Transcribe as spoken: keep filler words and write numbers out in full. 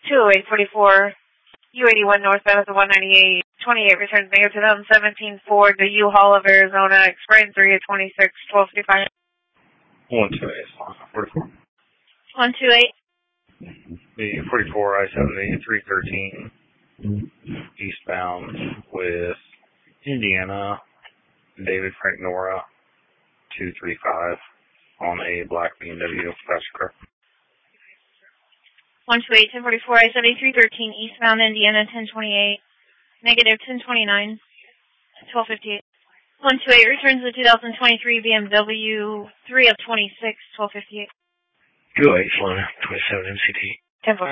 two oh eight forty-four, U eighty-one northbound at the one ninety-eight, twenty-eight returns negative twenty seventeen Ford to U-Haul of Arizona, expiring three of twenty-six, twelve fifty-five. one two eight, forty-four. one two eight. The forty-four I seventy, three thirteen, eastbound with Indiana, David Frank Nora, two three five, on a black B M W passenger car. one two eight, ten forty-four, I seventy, three thirteen, eastbound Indiana, ten twenty-eight, negative ten twenty-nine, twelve fifty-eight. one two eight returns the two thousand twenty-three B M W, three of twenty-six, twelve fifty-eight. two oh eight, Solana, twenty-seven M C T. ten four.